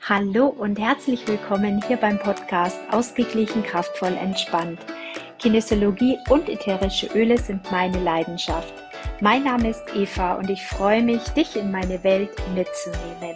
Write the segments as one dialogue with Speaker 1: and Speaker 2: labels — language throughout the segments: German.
Speaker 1: Hallo und herzlich willkommen hier beim Podcast Ausgeglichen, kraftvoll, entspannt. Kinesiologie und ätherische Öle sind meine Leidenschaft. Mein Name ist Eva und ich freue mich, dich in meine Welt mitzunehmen.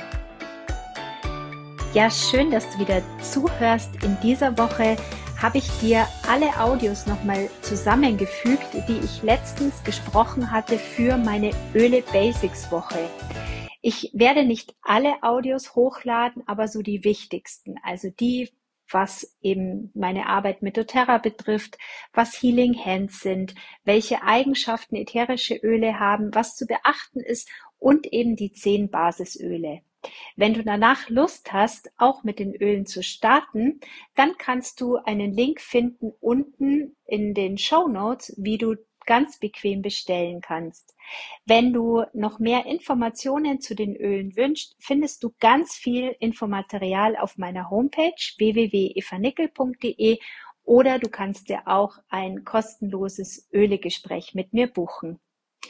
Speaker 1: Ja, schön, dass du wieder zuhörst. In dieser Woche habe ich dir alle Audios nochmal zusammengefügt, die ich letztens gesprochen hatte für meine Öle Basics Woche. Ich werde nicht alle Audios hochladen, aber so die wichtigsten, also die, was eben meine Arbeit mit doTERRA betrifft, was Healing Hands sind, welche Eigenschaften ätherische Öle haben, was zu beachten ist und eben die 10 Basisöle. Wenn du danach Lust hast, auch mit den Ölen zu starten, dann kannst du einen Link finden unten in den Shownotes, wie du ganz bequem bestellen kannst. Wenn du noch mehr Informationen zu den Ölen wünschst, findest du ganz viel Infomaterial auf meiner Homepage www.evanickel.de oder du kannst dir auch ein kostenloses Ölegespräch mit mir buchen.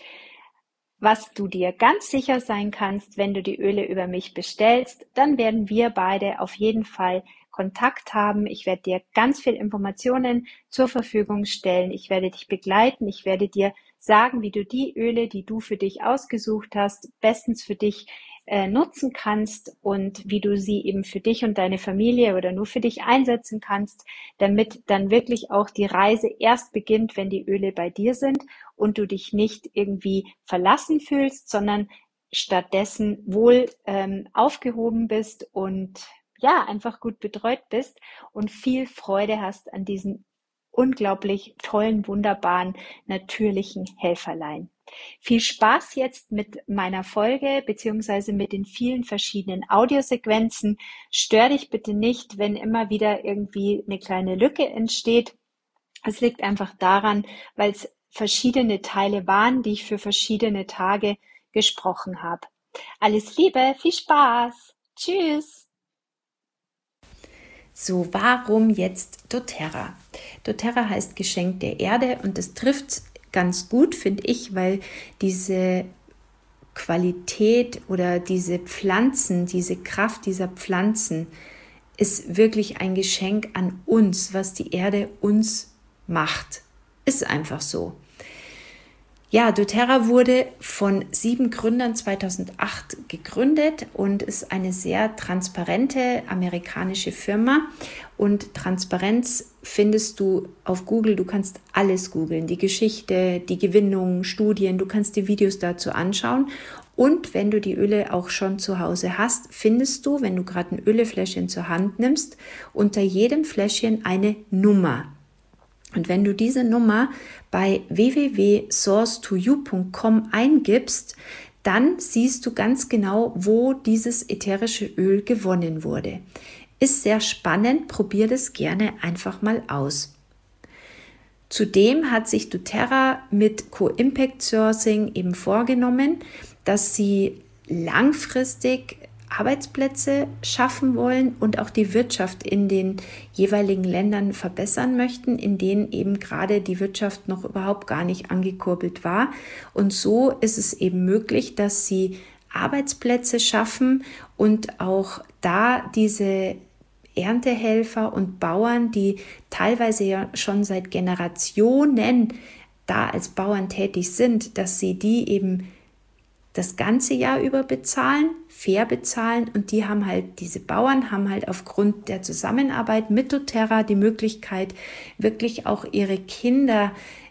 Speaker 1: Was du dir ganz sicher sein kannst, wenn du die Öle über mich bestellst, dann werden wir beide auf jeden Fall Kontakt haben. Ich werde dir ganz viel Informationen zur Verfügung stellen. Ich werde dich begleiten. Ich werde dir sagen, wie du die Öle, die du für dich ausgesucht hast, bestens für dich nutzen kannst und wie du sie eben für dich und deine Familie oder nur für dich einsetzen kannst, damit dann wirklich auch die Reise erst beginnt, wenn die Öle bei dir sind und du dich nicht irgendwie verlassen fühlst, sondern stattdessen wohl aufgehoben bist und ja, einfach gut betreut bist und viel Freude hast an diesen unglaublich tollen, wunderbaren, natürlichen Helferlein. Viel Spaß jetzt mit meiner Folge beziehungsweise mit den vielen verschiedenen Audiosequenzen. Stör dich bitte nicht, wenn immer wieder irgendwie eine kleine Lücke entsteht. Es liegt einfach daran, weil es verschiedene Teile waren, die ich für verschiedene Tage gesprochen habe. Alles Liebe, viel Spaß. Tschüss.
Speaker 2: So, warum jetzt doTERRA? doTERRA heißt Geschenk der Erde und das trifft ganz gut, finde ich, weil diese Qualität oder diese Pflanzen, diese Kraft dieser Pflanzen ist wirklich ein Geschenk an uns, was die Erde uns macht. Ist einfach so. Ja, doTERRA wurde von 7 Gründern 2008 gegründet und ist eine sehr transparente amerikanische Firma. Und Transparenz findest du auf Google. Du kannst alles googeln, die Geschichte, die Gewinnung, Studien. Du kannst die Videos dazu anschauen. Und wenn du die Öle auch schon zu Hause hast, findest du, wenn du gerade ein Ölefläschchen zur Hand nimmst, unter jedem Fläschchen eine Nummer. Und wenn du diese Nummer bei www.source2you.com eingibst, dann siehst du ganz genau, wo dieses ätherische Öl gewonnen wurde. Ist sehr spannend, probier das gerne einfach mal aus. Zudem hat sich doTERRA mit Co-Impact Sourcing eben vorgenommen, dass sie langfristig Arbeitsplätze schaffen wollen und auch die Wirtschaft in den jeweiligen Ländern verbessern möchten, in denen eben gerade die Wirtschaft noch überhaupt gar nicht angekurbelt war. Und so ist es eben möglich, dass sie Arbeitsplätze schaffen und auch da diese Erntehelfer und Bauern, die teilweise ja schon seit Generationen da als Bauern tätig sind, dass sie die eben das ganze Jahr über bezahlen, fair bezahlen, und diese Bauern haben halt aufgrund der Zusammenarbeit mit doTERRA die Möglichkeit, wirklich auch ihren Kindern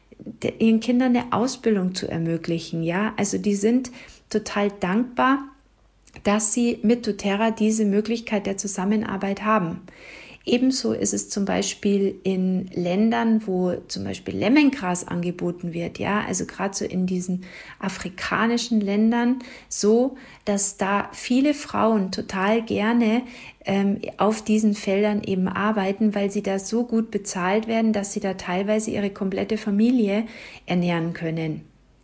Speaker 2: eine Ausbildung zu ermöglichen. Ja, also die sind total dankbar, dass sie mit doTERRA diese Möglichkeit der Zusammenarbeit haben. Ebenso ist es zum Beispiel in Ländern, wo zum Beispiel Lemongras angeboten wird, ja, also gerade so in diesen afrikanischen Ländern, so, dass da viele Frauen total gerne auf diesen Feldern eben arbeiten, weil sie da so gut bezahlt werden, dass sie da teilweise ihre komplette Familie ernähren können.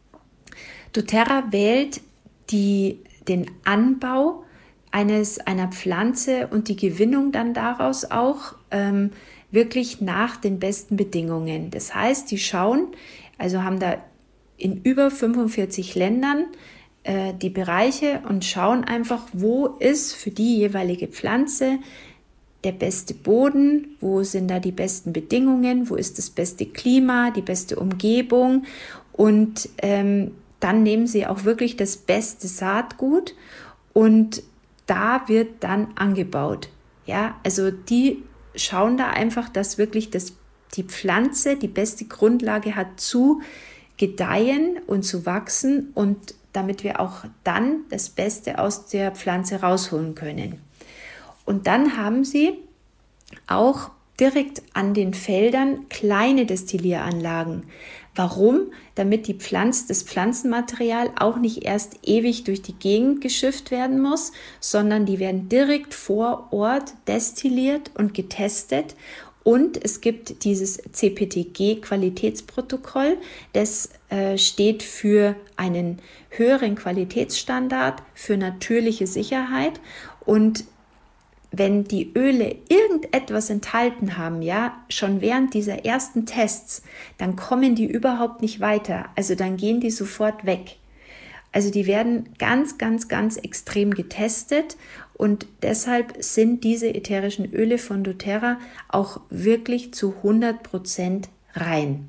Speaker 2: doTERRA wählt den Anbau einer Pflanze und die Gewinnung dann daraus auch wirklich nach den besten Bedingungen. Das heißt, die schauen, also haben da in über 45 Ländern die Bereiche und schauen einfach, wo ist für die jeweilige Pflanze der beste Boden, wo sind da die besten Bedingungen, wo ist das beste Klima, die beste Umgebung und dann nehmen sie auch wirklich das beste Saatgut und da wird dann angebaut. Ja, also die schauen da einfach, dass wirklich die Pflanze die beste Grundlage hat zu gedeihen und zu wachsen und damit wir auch dann das Beste aus der Pflanze rausholen können. Und dann haben sie auch direkt an den Feldern kleine Destillieranlagen. Warum? Damit das Pflanzenmaterial auch nicht erst ewig durch die Gegend geschifft werden muss, sondern die werden direkt vor Ort destilliert und getestet. Und es gibt dieses CPTG-Qualitätsprotokoll, das steht für einen höheren Qualitätsstandard, für natürliche Sicherheit. Und wenn die Öle irgendetwas enthalten haben, ja, schon während dieser ersten Tests, dann kommen die überhaupt nicht weiter. Also dann gehen die sofort weg. Also die werden ganz, ganz, ganz extrem getestet und deshalb sind diese ätherischen Öle von doTERRA auch wirklich zu 100% rein.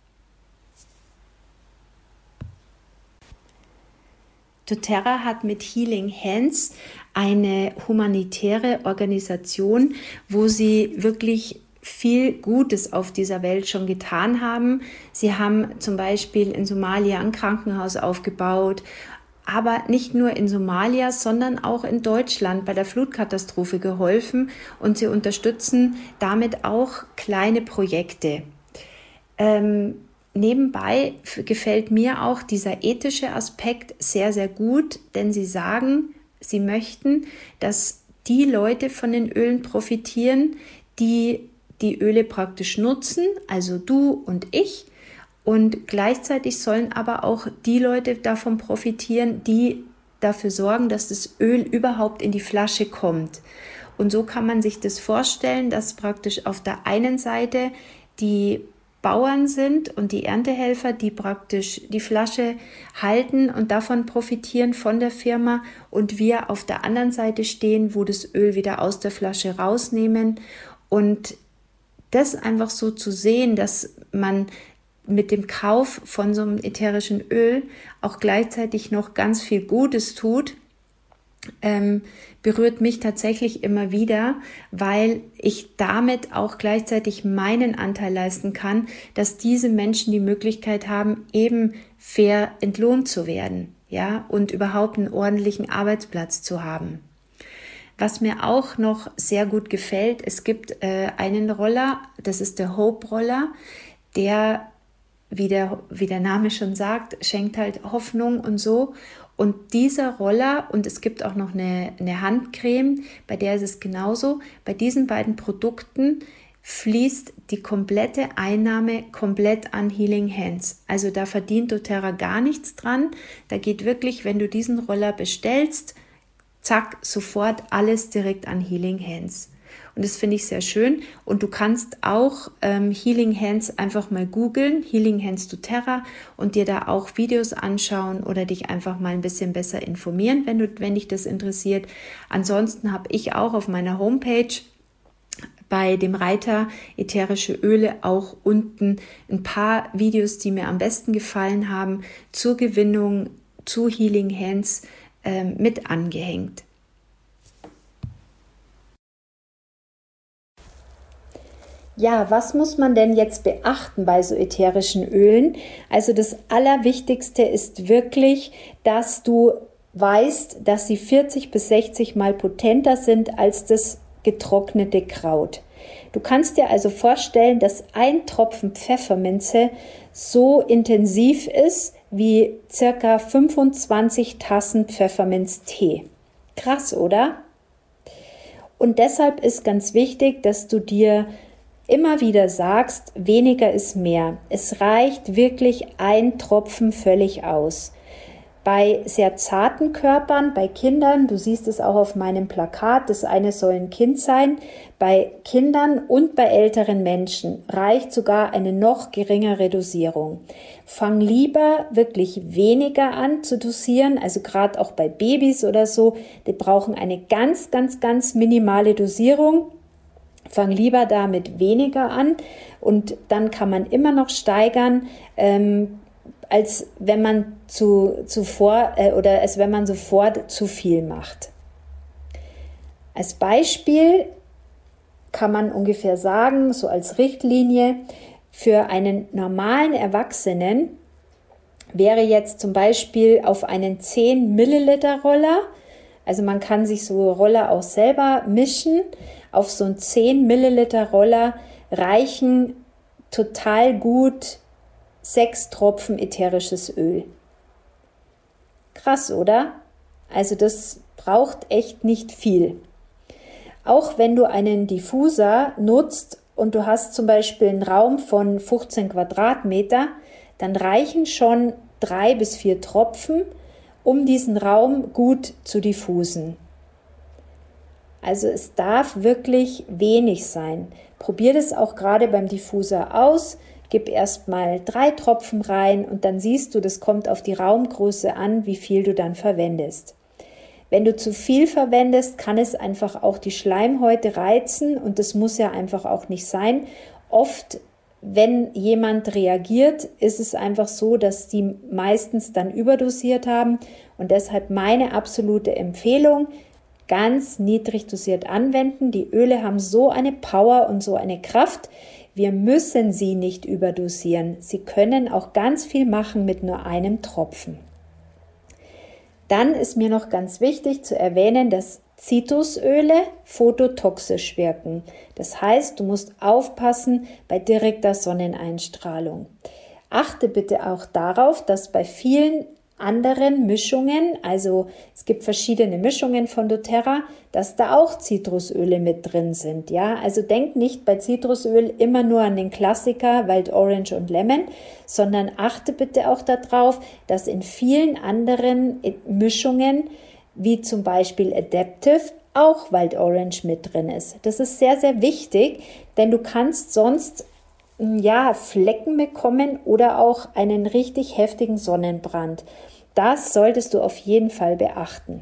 Speaker 2: doTERRA hat mit Healing Hands eine humanitäre Organisation, wo sie wirklich viel Gutes auf dieser Welt schon getan haben. Sie haben zum Beispiel in Somalia ein Krankenhaus aufgebaut, aber nicht nur in Somalia, sondern auch in Deutschland bei der Flutkatastrophe geholfen und sie unterstützen damit auch kleine Projekte. Nebenbei gefällt mir auch dieser ethische Aspekt sehr, sehr gut, denn sie sagen, sie möchten, dass die Leute von den Ölen profitieren, die die Öle praktisch nutzen, also du und ich. Und gleichzeitig sollen aber auch die Leute davon profitieren, die dafür sorgen, dass das Öl überhaupt in die Flasche kommt. Und so kann man sich das vorstellen, dass praktisch auf der einen Seite die Bauern sind und die Erntehelfer, die praktisch die Flasche halten und davon profitieren von der Firma und wir auf der anderen Seite stehen, wo das Öl wieder aus der Flasche rausnehmen und das einfach so zu sehen, dass man mit dem Kauf von so einem ätherischen Öl auch gleichzeitig noch ganz viel Gutes tut, berührt mich tatsächlich immer wieder, weil ich damit auch gleichzeitig meinen Anteil leisten kann, dass diese Menschen die Möglichkeit haben, eben fair entlohnt zu werden, ja, und überhaupt einen ordentlichen Arbeitsplatz zu haben. Was mir auch noch sehr gut gefällt, es gibt einen Roller, das ist der Hope Roller, der, wie der Name schon sagt, schenkt halt Hoffnung und so. Und dieser Roller, und es gibt auch noch eine Handcreme, bei der ist es genauso, bei diesen beiden Produkten fließt die komplette Einnahme komplett an Healing Hands. Also da verdient doTERRA gar nichts dran. Da geht wirklich, wenn du diesen Roller bestellst, zack, sofort alles direkt an Healing Hands. Und das finde ich sehr schön. Und du kannst auch Healing Hands einfach mal googeln, Healing Hands doTERRA, und dir da auch Videos anschauen oder dich einfach mal ein bisschen besser informieren, wenn dich das interessiert. Ansonsten habe ich auch auf meiner Homepage bei dem Reiter ätherische Öle auch unten ein paar Videos, die mir am besten gefallen haben, zur Gewinnung, zu Healing Hands mit angehängt. Ja, was muss man denn jetzt beachten bei so ätherischen Ölen? Also das Allerwichtigste ist wirklich, dass du weißt, dass sie 40 bis 60 Mal potenter sind als das getrocknete Kraut. Du kannst dir also vorstellen, dass ein Tropfen Pfefferminze so intensiv ist wie circa 25 Tassen Pfefferminztee. Krass, oder? Und deshalb ist ganz wichtig, dass du dir immer wieder sagst, weniger ist mehr. Es reicht wirklich ein Tropfen völlig aus. Bei sehr zarten Körpern, bei Kindern, du siehst es auch auf meinem Plakat, das eine soll ein Kind sein, bei Kindern und bei älteren Menschen reicht sogar eine noch geringere Dosierung. Fang lieber wirklich weniger an zu dosieren, also gerade auch bei Babys oder so, die brauchen eine ganz, ganz, ganz minimale Dosierung. Fang lieber damit weniger an und dann kann man immer noch steigern, als wenn man als wenn man sofort zu viel macht. Als Beispiel kann man ungefähr sagen, so als Richtlinie, für einen normalen Erwachsenen wäre jetzt zum Beispiel auf einen 10 Milliliter Roller, also man kann sich so Roller auch selber mischen, auf so einen 10 Milliliter Roller reichen total gut 6 Tropfen ätherisches Öl. Krass, oder? Also das braucht echt nicht viel. Auch wenn du einen Diffuser nutzt und du hast zum Beispiel einen Raum von 15 Quadratmeter, dann reichen schon 3 bis 4 Tropfen, um diesen Raum gut zu diffusen. Also es darf wirklich wenig sein. Probier das auch gerade beim Diffuser aus. Gib erstmal 3 Tropfen rein und dann siehst du, das kommt auf die Raumgröße an, wie viel du dann verwendest. Wenn du zu viel verwendest, kann es einfach auch die Schleimhäute reizen und das muss ja einfach auch nicht sein. Oft, wenn jemand reagiert, ist es einfach so, dass die meistens dann überdosiert haben und deshalb meine absolute Empfehlung, ganz niedrig dosiert anwenden. Die Öle haben so eine Power und so eine Kraft. Wir müssen sie nicht überdosieren. Sie können auch ganz viel machen mit nur einem Tropfen. Dann ist mir noch ganz wichtig zu erwähnen, dass Zitrusöle phototoxisch wirken. Das heißt, du musst aufpassen bei direkter Sonneneinstrahlung. Achte bitte auch darauf, dass bei vielen anderen Mischungen, also es gibt verschiedene Mischungen von doTERRA, dass da auch Zitrusöle mit drin sind. Ja, also denk nicht bei Zitrusöl immer nur an den Klassiker Wild Orange und Lemon, sondern achte bitte auch darauf, dass in vielen anderen Mischungen, wie zum Beispiel Adaptive, auch Wild Orange mit drin ist. Das ist sehr, sehr wichtig, denn du kannst sonst Flecken bekommen oder auch einen richtig heftigen Sonnenbrand. Das solltest du auf jeden Fall beachten.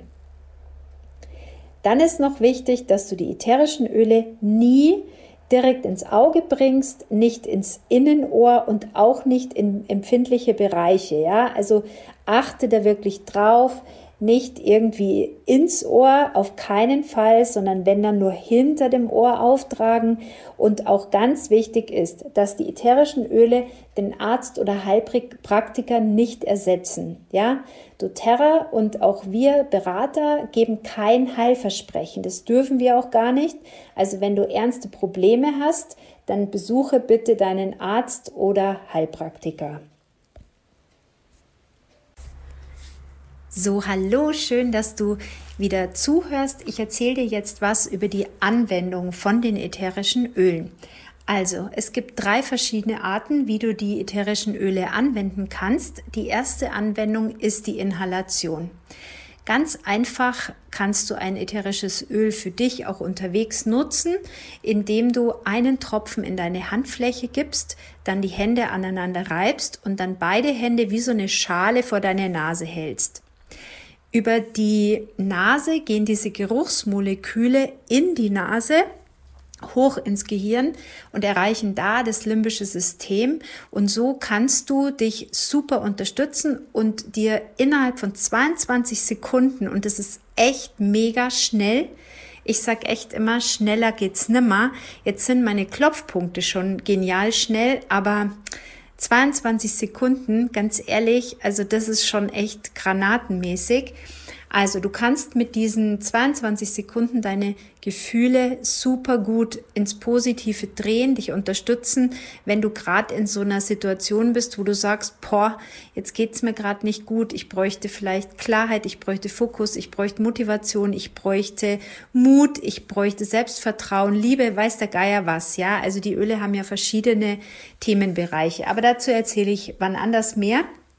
Speaker 2: Dann ist noch wichtig, dass du die ätherischen Öle nie direkt ins Auge bringst, nicht ins Innenohr und auch nicht in empfindliche Bereiche. Ja? Also achte da wirklich drauf, nicht irgendwie ins Ohr, auf keinen Fall, sondern wenn dann nur hinter dem Ohr auftragen. Und auch ganz wichtig ist, dass die ätherischen Öle den Arzt oder Heilpraktiker nicht ersetzen. Ja, doTERRA und auch wir Berater geben kein Heilversprechen. Das dürfen wir auch gar nicht. Also wenn du ernste Probleme hast, dann besuche bitte deinen Arzt oder Heilpraktiker. So, hallo, schön, dass du wieder zuhörst. Ich erzähle dir jetzt was über die Anwendung von den ätherischen Ölen. Also, es gibt 3 verschiedene Arten, wie du die ätherischen Öle anwenden kannst. Die erste Anwendung ist die Inhalation. Ganz einfach kannst du ein ätherisches Öl für dich auch unterwegs nutzen, indem du einen Tropfen in deine Handfläche gibst, dann die Hände aneinander reibst und dann beide Hände wie so eine Schale vor deine Nase hältst. Über die Nase gehen diese Geruchsmoleküle in die Nase hoch ins Gehirn und erreichen da das limbische System. Und so kannst du dich super unterstützen und dir innerhalb von 22 Sekunden, und das ist echt mega schnell, ich sag echt immer, schneller geht's nimmer. Jetzt sind meine Klopfpunkte schon genial schnell, aber 22 Sekunden, ganz ehrlich, also das ist schon echt granatenmäßig. Also du kannst mit diesen 22 Sekunden deine Gefühle super gut ins Positive drehen, dich unterstützen, wenn du gerade in so einer Situation bist, wo du sagst, jetzt geht's mir gerade nicht gut, ich bräuchte vielleicht Klarheit, ich bräuchte Fokus, ich bräuchte Motivation, ich bräuchte Mut, ich bräuchte Selbstvertrauen, Liebe, weiß der Geier was, ja. Also die Öle haben ja verschiedene Themenbereiche, aber dazu erzähle ich wann anders mehr.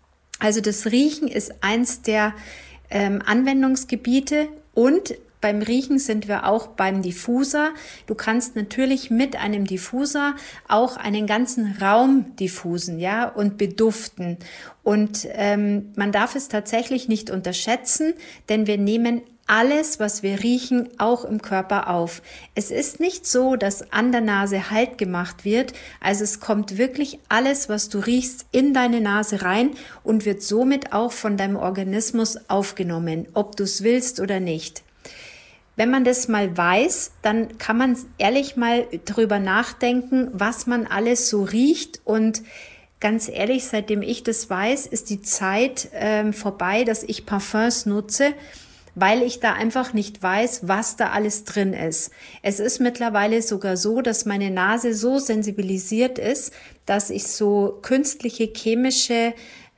Speaker 2: Also das Riechen ist eins der Anwendungsgebiete, und beim Riechen sind wir auch beim Diffuser. Du kannst natürlich mit einem Diffuser auch einen ganzen Raum diffusen, ja, und beduften. Und man darf es tatsächlich nicht unterschätzen, denn wir nehmen alles, was wir riechen, auch im Körper auf. Es ist nicht so, dass an der Nase Halt gemacht wird. Also es kommt wirklich alles, was du riechst, in deine Nase rein und wird somit auch von deinem Organismus aufgenommen, ob du es willst oder nicht. Wenn man das mal weiß, dann kann man ehrlich mal drüber nachdenken, was man alles so riecht. Und ganz ehrlich, seitdem ich das weiß, ist die Zeit vorbei, dass ich Parfums nutze, weil ich da einfach nicht weiß, was da alles drin ist. Es ist mittlerweile sogar so, dass meine Nase so sensibilisiert ist, dass ich so künstliche chemische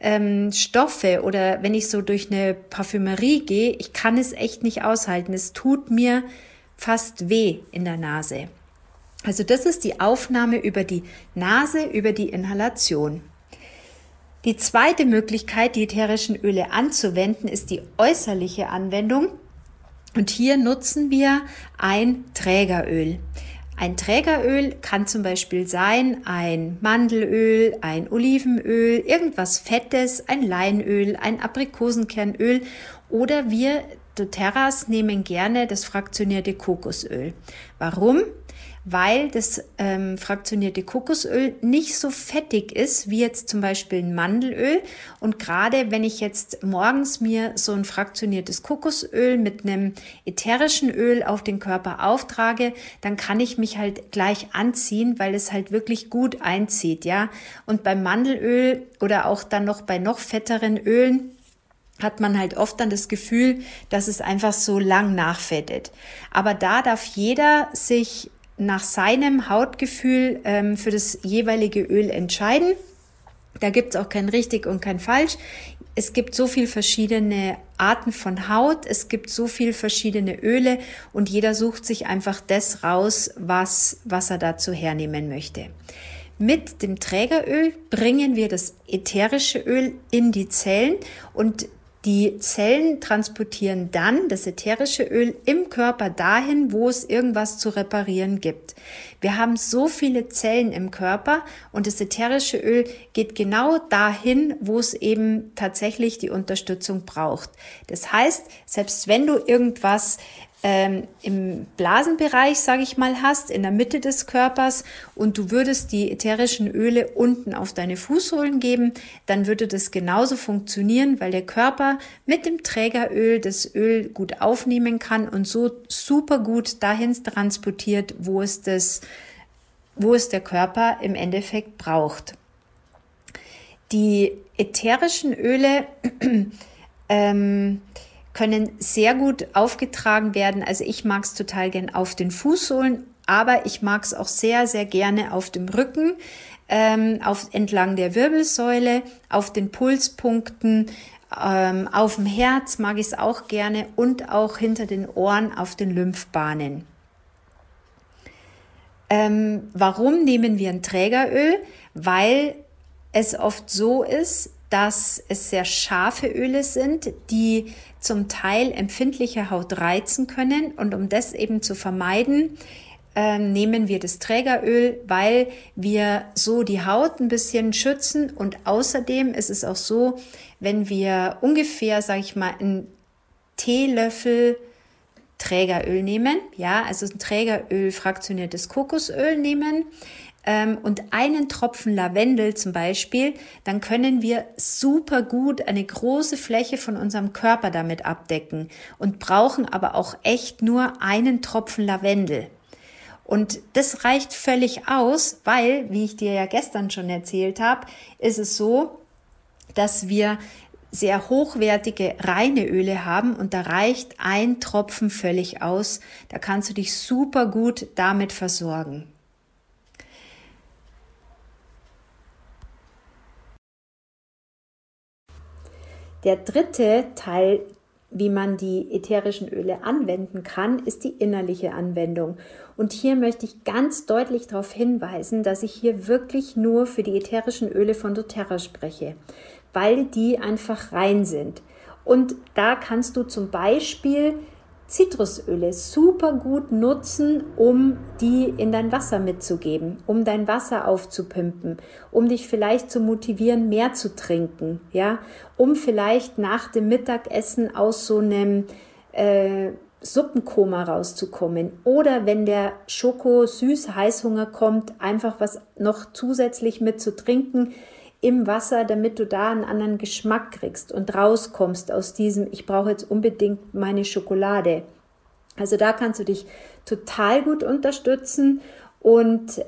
Speaker 2: Stoffe, oder wenn ich so durch eine Parfümerie gehe, ich kann es echt nicht aushalten. Es tut mir fast weh in der Nase. Also das ist die Aufnahme über die Nase, über die Inhalation. Die zweite Möglichkeit, die ätherischen Öle anzuwenden, ist die äußerliche Anwendung. Und hier nutzen wir ein Trägeröl. Ein Trägeröl kann zum Beispiel sein ein Mandelöl, ein Olivenöl, irgendwas Fettes, ein Leinöl, ein Aprikosenkernöl, oder wir doTERRAs nehmen gerne das fraktionierte Kokosöl. Warum? Weil das fraktionierte Kokosöl nicht so fettig ist wie jetzt zum Beispiel ein Mandelöl. Und gerade wenn ich jetzt morgens mir so ein fraktioniertes Kokosöl mit einem ätherischen Öl auf den Körper auftrage, dann kann ich mich halt gleich anziehen, weil es halt wirklich gut einzieht, ja. Und beim Mandelöl oder auch dann noch bei noch fetteren Ölen hat man halt oft dann das Gefühl, dass es einfach so lang nachfettet. Aber da darf jeder sich nach seinem Hautgefühl für das jeweilige Öl entscheiden. Da gibt es auch kein richtig und kein falsch. Es gibt so viel verschiedene Arten von Haut, es gibt so viel verschiedene Öle und jeder sucht sich einfach das raus, was er dazu hernehmen möchte. Mit dem Trägeröl bringen wir das ätherische Öl in die Zellen und die Zellen transportieren dann das ätherische Öl im Körper dahin, wo es irgendwas zu reparieren gibt. Wir haben so viele Zellen im Körper und das ätherische Öl geht genau dahin, wo es eben tatsächlich die Unterstützung braucht. Das heißt, selbst wenn du irgendwas im Blasenbereich, sage ich mal, hast, in der Mitte des Körpers und du würdest die ätherischen Öle unten auf deine Fußsohlen geben, dann würde das genauso funktionieren, weil der Körper mit dem Trägeröl das Öl gut aufnehmen kann und so super gut dahin transportiert, wo es der Körper im Endeffekt braucht. Die ätherischen Öle können sehr gut aufgetragen werden. Also ich mag es total gern auf den Fußsohlen, aber ich mag es auch sehr, sehr gerne auf dem Rücken, entlang der Wirbelsäule, auf den Pulspunkten, auf dem Herz mag ich es auch gerne und auch hinter den Ohren auf den Lymphbahnen. Warum nehmen wir ein Trägeröl? Weil es oft so ist, dass es sehr scharfe Öle sind, die zum Teil empfindliche Haut reizen können. Und um das eben zu vermeiden, nehmen wir das Trägeröl, weil wir so die Haut ein bisschen schützen. Und außerdem ist es auch so, wenn wir ungefähr, sage ich mal, einen Teelöffel Trägeröl nehmen, ja, also ein Trägeröl fraktioniertes Kokosöl nehmen, und einen Tropfen Lavendel zum Beispiel, dann können wir super gut eine große Fläche von unserem Körper damit abdecken und brauchen aber auch echt nur einen Tropfen Lavendel. Und das reicht völlig aus, weil, wie ich dir ja gestern schon erzählt habe, ist es so, dass wir sehr hochwertige, reine Öle haben und da reicht ein Tropfen völlig aus. Da kannst du dich super gut damit versorgen. Der dritte Teil, wie man die ätherischen Öle anwenden kann, ist die innerliche Anwendung. Und hier möchte ich ganz deutlich darauf hinweisen, dass ich hier wirklich nur für die ätherischen Öle von doTERRA spreche. weil die einfach rein sind. Und da kannst du zum Beispiel Zitrusöle super gut nutzen, um die in dein Wasser mitzugeben, um dein Wasser aufzupimpen, um dich vielleicht zu motivieren, mehr zu trinken, ja, um vielleicht nach dem Mittagessen aus so einem Suppenkoma rauszukommen oder wenn der Schoko-Süß-Heißhunger kommt, einfach was noch zusätzlich mit zu trinken im Wasser, damit du da einen anderen Geschmack kriegst und rauskommst aus diesem, ich brauche jetzt unbedingt meine Schokolade. Also da kannst du dich total gut unterstützen und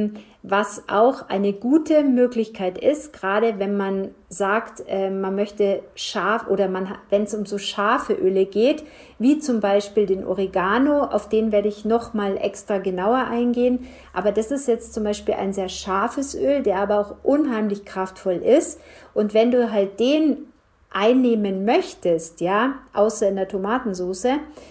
Speaker 2: was auch eine gute Möglichkeit ist, gerade wenn man sagt, man möchte scharf oder wenn es um so scharfe Öle geht, wie zum Beispiel den Oregano, auf den werde ich nochmal extra genauer eingehen, aber das ist jetzt zum Beispiel ein sehr scharfes Öl, der aber auch unheimlich kraftvoll ist und wenn du halt den einnehmen möchtest, ja, außer in der Tomatensauce,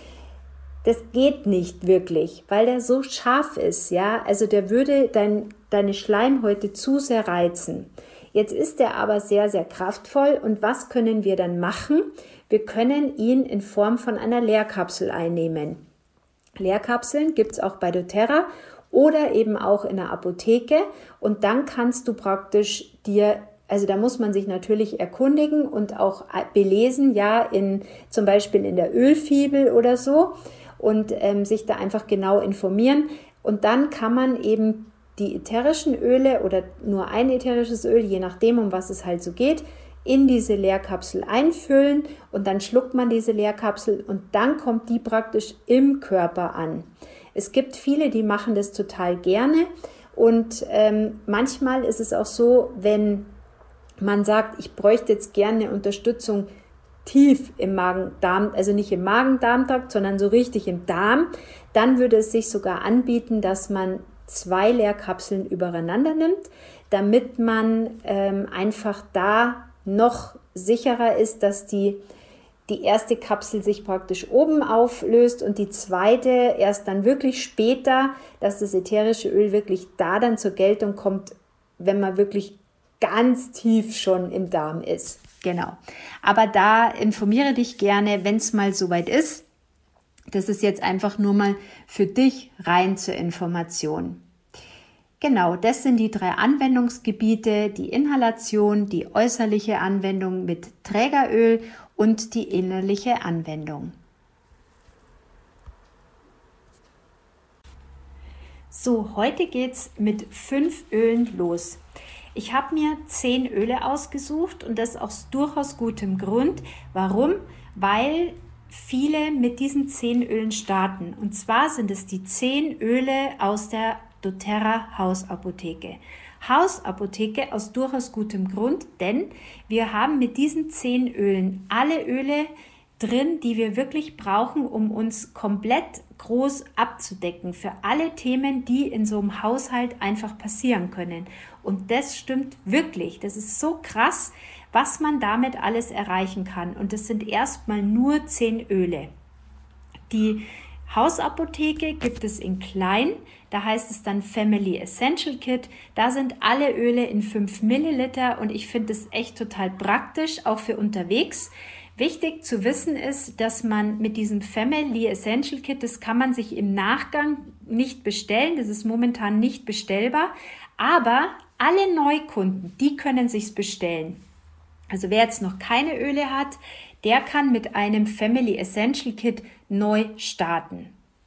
Speaker 2: das geht nicht wirklich, weil der so scharf ist, ja, also der würde deine Schleimhäute zu sehr reizen. Jetzt ist der aber sehr, sehr kraftvoll und was können wir dann machen? Wir können ihn in Form von einer Leerkapsel einnehmen. Leerkapseln gibt es auch bei doTERRA oder eben auch in der Apotheke und dann kannst du praktisch also da muss man sich natürlich erkundigen und auch belesen, ja, zum Beispiel in der Ölfibel oder so und sich da einfach genau informieren. Und dann kann man eben die ätherischen Öle oder nur ein ätherisches Öl, je nachdem, um was es halt so geht, in diese Leerkapsel einfüllen und dann schluckt man diese Leerkapsel und dann kommt die praktisch im Körper an. Es gibt viele, die machen das total gerne und manchmal ist es auch so, wenn man sagt, ich bräuchte jetzt gerne Unterstützung tief im Magen-Darm, also nicht im Magen-Darm-Trakt, sondern so richtig im Darm, dann würde es sich sogar anbieten, dass man 2 Leerkapseln übereinander nimmt, damit man einfach da noch sicherer ist, dass die erste Kapsel sich praktisch oben auflöst und die zweite erst dann wirklich später, dass das ätherische Öl wirklich da dann zur Geltung kommt, wenn man wirklich ganz tief schon im Darm ist. Genau. Aber da informiere dich gerne, wenn es mal soweit ist. Das ist jetzt einfach nur mal für dich rein zur Information. Genau, das sind die 3 Anwendungsgebiete, die Inhalation, die äußerliche Anwendung mit Trägeröl und die innerliche Anwendung. So, heute geht's mit 5 Ölen los. Ich habe mir 10 Öle ausgesucht und das aus durchaus gutem Grund. Warum? Weil viele mit diesen 10 Ölen starten. Und zwar sind es die 10 Öle aus der doTERRA Hausapotheke. Hausapotheke aus durchaus gutem Grund, denn wir haben mit diesen 10 Ölen alle Öle drin, die wir wirklich brauchen, um uns komplett groß abzudecken für alle Themen, die in so einem Haushalt einfach passieren können. Und das stimmt wirklich. Das ist so krass, was man damit alles erreichen kann. Und das sind erstmal nur 10 Öle. Die Hausapotheke gibt es in klein, da heißt es dann Family Essential Kit. Da sind alle Öle in 5 Milliliter und ich finde es echt total praktisch, auch für unterwegs. Wichtig zu wissen ist, dass man mit diesem Family Essential Kit, das kann man sich im Nachgang nicht bestellen, das ist momentan nicht bestellbar, aber alle Neukunden, die können sich's bestellen. Also wer jetzt noch keine Öle hat, der kann mit einem Family Essential Kit neu starten.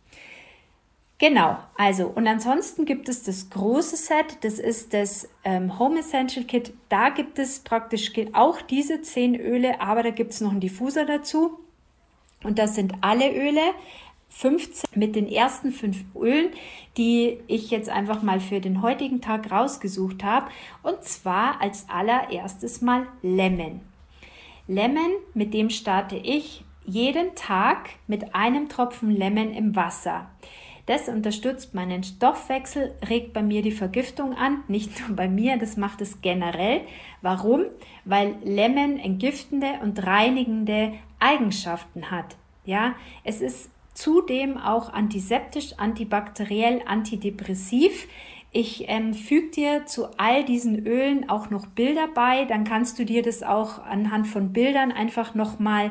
Speaker 2: Genau, also und ansonsten gibt es das große Set, das ist das Home Essential Kit. Da gibt es praktisch auch diese 10 Öle, aber da gibt es noch einen Diffuser dazu. Und das sind alle Öle, 15 mit den ersten 5 Ölen, die ich jetzt einfach mal für den heutigen Tag rausgesucht habe. Und zwar als allererstes mal Lemon. Lemon, mit dem starte ich jeden Tag mit einem Tropfen Lemon im Wasser. Das unterstützt meinen Stoffwechsel, regt bei mir die Vergiftung an, nicht nur bei mir, das macht es generell. Warum? Weil Lemon entgiftende und reinigende Eigenschaften hat. Ja, es ist zudem auch antiseptisch, antibakteriell, antidepressiv. Ich füge dir zu all diesen Ölen auch noch Bilder bei, dann kannst du dir das auch anhand von Bildern einfach nochmal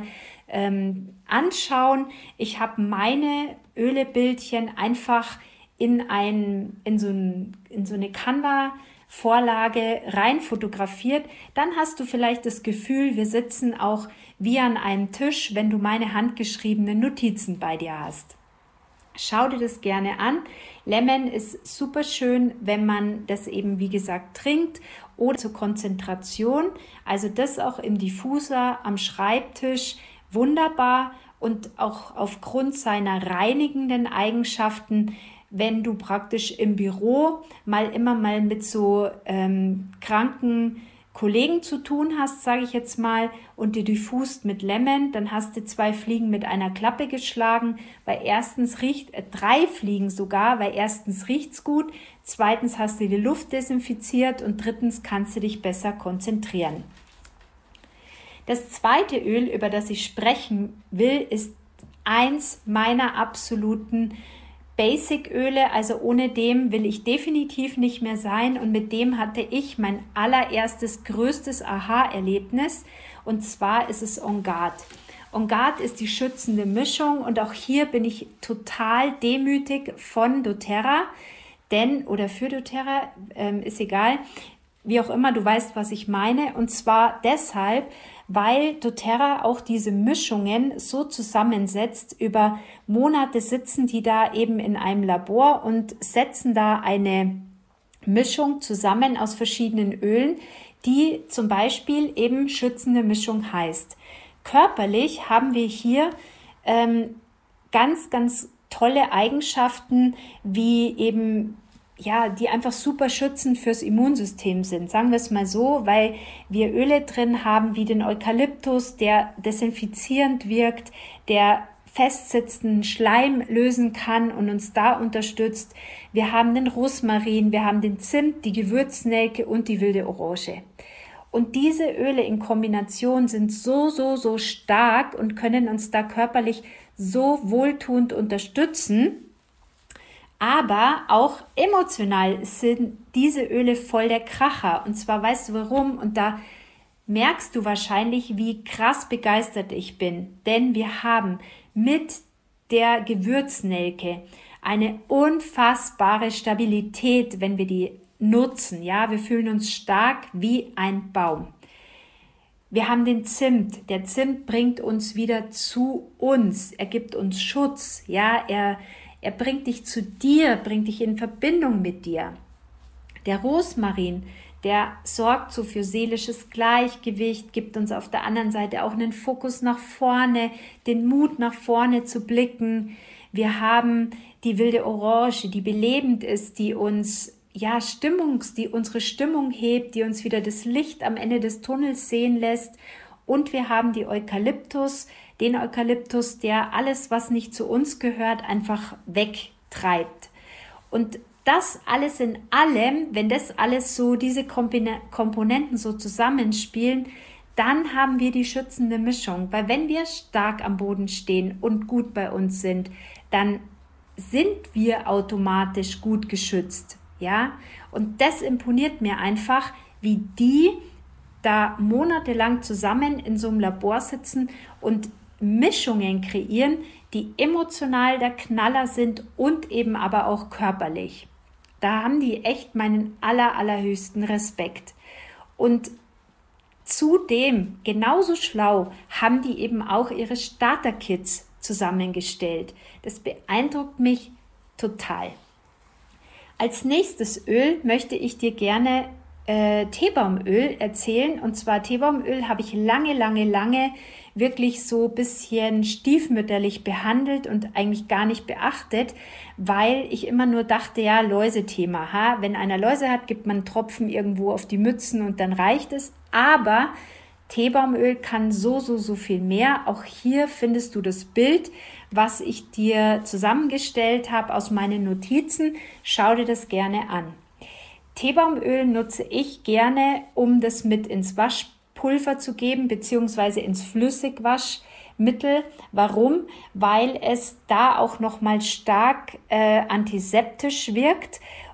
Speaker 2: anschauen. Ich habe meine Ölebildchen einfach in so eine Canva-Vorlage rein fotografiert. Dann hast du vielleicht das Gefühl, wir sitzen auch wie an einem Tisch, wenn du meine handgeschriebenen Notizen bei dir hast. Schau dir das gerne an. Lemon ist super schön, wenn man das eben, wie gesagt, trinkt oder zur Konzentration. Also das auch im Diffuser am Schreibtisch wunderbar und auch aufgrund seiner reinigenden Eigenschaften, wenn du praktisch im Büro immer mal mit so kranken Kollegen zu tun hast, sage ich jetzt mal, und du diffust mit Lemon, dann hast du 2 Fliegen mit einer Klappe geschlagen, weil erstens 3 Fliegen sogar, weil erstens riecht's gut, zweitens hast du die Luft desinfiziert und drittens kannst du dich besser konzentrieren. Das zweite Öl, über das ich sprechen will, ist eins meiner absoluten Basic-Öle, also ohne dem will ich definitiv nicht mehr sein, und mit dem hatte ich mein allererstes, größtes Aha-Erlebnis, und zwar ist es On Guard. On Guard ist die schützende Mischung, und auch hier bin ich total demütig von doTERRA, für doTERRA, ist egal, wie auch immer, du weißt, was ich meine, und zwar deshalb, weil doTERRA auch diese Mischungen so zusammensetzt. Über Monate sitzen die da eben in einem Labor und setzen da eine Mischung zusammen aus verschiedenen Ölen, die zum Beispiel eben schützende Mischung heißt. Körperlich haben wir hier ganz, ganz tolle Eigenschaften, wie eben die einfach super schützend fürs Immunsystem sind. Sagen wir es mal so, weil wir Öle drin haben wie den Eukalyptus, der desinfizierend wirkt, der festsitzenden Schleim lösen kann und uns da unterstützt. Wir haben den Rosmarin, wir haben den Zimt, die Gewürznelke und die wilde Orange. Und diese Öle in Kombination sind so stark und können uns da körperlich so wohltuend unterstützen. Aber auch emotional sind diese Öle voll der Kracher. Und zwar weißt du warum? Und da merkst du wahrscheinlich, wie krass begeistert ich bin. Denn wir haben mit der Gewürznelke eine unfassbare Stabilität, wenn wir die nutzen. Ja, wir fühlen uns stark wie ein Baum. Wir haben den Zimt. Der Zimt bringt uns wieder zu uns. Er gibt uns Schutz. Ja, er bringt dich zu dir, bringt dich in Verbindung mit dir. Der Rosmarin, der sorgt so für seelisches Gleichgewicht, gibt uns auf der anderen Seite auch einen Fokus nach vorne, den Mut nach vorne zu blicken. Wir haben die wilde Orange, die belebend ist, die uns die unsere Stimmung hebt, die uns wieder das Licht am Ende des Tunnels sehen lässt. Und wir haben den Eukalyptus, der alles, was nicht zu uns gehört, einfach wegtreibt. Und das alles in allem, wenn das alles so, diese Komponenten so zusammenspielen, dann haben wir die schützende Mischung. Weil wenn wir stark am Boden stehen und gut bei uns sind, dann sind wir automatisch gut geschützt. Ja? Und das imponiert mir einfach, wie die da monatelang zusammen in so einem Labor sitzen und Mischungen kreieren, die emotional der Knaller sind und eben aber auch körperlich. Da haben die echt meinen allerhöchsten Respekt. Und zudem, genauso schlau, haben die eben auch ihre Starter-Kits zusammengestellt. Das beeindruckt mich total. Als nächstes Öl möchte ich dir gerne Teebaumöl erzählen. Und zwar Teebaumöl habe ich lange wirklich so ein bisschen stiefmütterlich behandelt und eigentlich gar nicht beachtet, weil ich immer nur dachte, ja, Läusethema. Wenn einer Läuse hat, gibt man einen Tropfen irgendwo auf die Mützen und dann reicht es. Aber Teebaumöl kann so viel mehr. Auch hier findest du das Bild, was ich dir zusammengestellt habe aus meinen Notizen. Schau dir das gerne an. Teebaumöl nutze ich gerne, um das mit ins Waschpulver zu geben, beziehungsweise ins Flüssigwaschmittel. Warum? Weil es da auch nochmal stark antiseptisch wirkt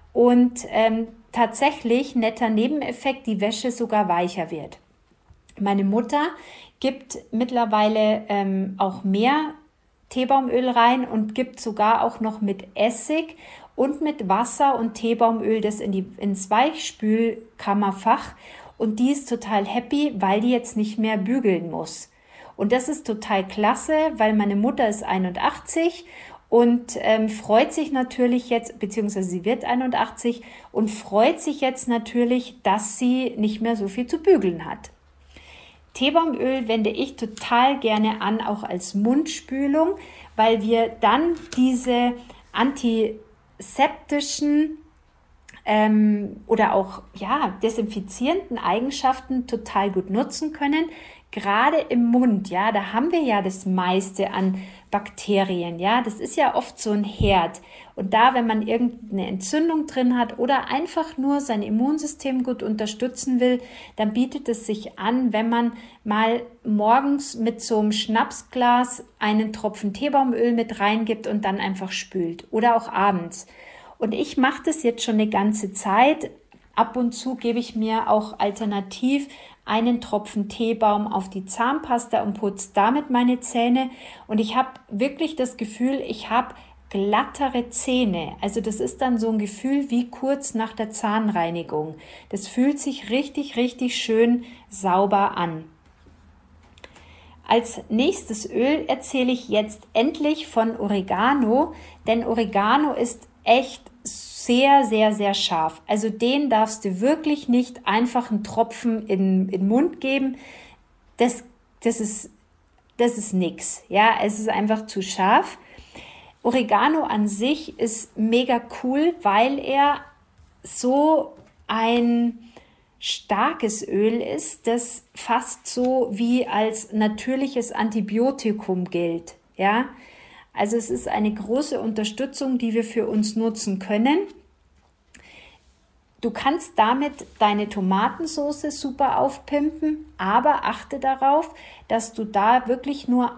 Speaker 2: und tatsächlich, netter Nebeneffekt, die Wäsche sogar weicher wird. Meine Mutter gibt mittlerweile auch mehr Teebaumöl rein und gibt sogar auch noch mit Essig und mit Wasser und Teebaumöl das ins Weichspülkammerfach, und die ist total happy, weil die jetzt nicht mehr bügeln muss. Und das ist total klasse, weil meine Mutter ist 81 und freut sich natürlich jetzt, beziehungsweise sie wird 81 und freut sich jetzt natürlich, dass sie nicht mehr so viel zu bügeln hat. Teebaumöl wende ich total gerne an, auch als Mundspülung, weil wir dann diese antiseptischen oder auch desinfizierenden Eigenschaften total gut nutzen können. Gerade im Mund, ja, da haben wir ja das meiste an Bakterien, ja, das ist ja oft so ein Herd. Und da, wenn man irgendeine Entzündung drin hat oder einfach nur sein Immunsystem gut unterstützen will, dann bietet es sich an, wenn man mal morgens mit so einem Schnapsglas einen Tropfen Teebaumöl mit reingibt und dann einfach spült. Oder auch abends. Und ich mache das jetzt schon eine ganze Zeit. Ab und zu gebe ich mir auch alternativ einen Tropfen Teebaum auf die Zahnpasta und putze damit meine Zähne. Und ich habe wirklich das Gefühl, ich habe glattere Zähne. Also das ist dann so ein Gefühl wie kurz nach der Zahnreinigung. Das fühlt sich richtig, richtig schön sauber an. Als nächstes Öl erzähle ich jetzt endlich von Oregano, denn Oregano ist echt sehr, sehr, sehr scharf. Also den darfst du wirklich nicht einfach einen Tropfen in den Mund geben. Das ist nix. Ja, es ist einfach zu scharf. Oregano an sich ist mega cool, weil er so ein starkes Öl ist, das fast so wie als natürliches Antibiotikum gilt. Ja, also es ist eine große Unterstützung, die wir für uns nutzen können. Du kannst damit deine Tomatensauce super aufpimpen, aber achte darauf, dass du da wirklich nur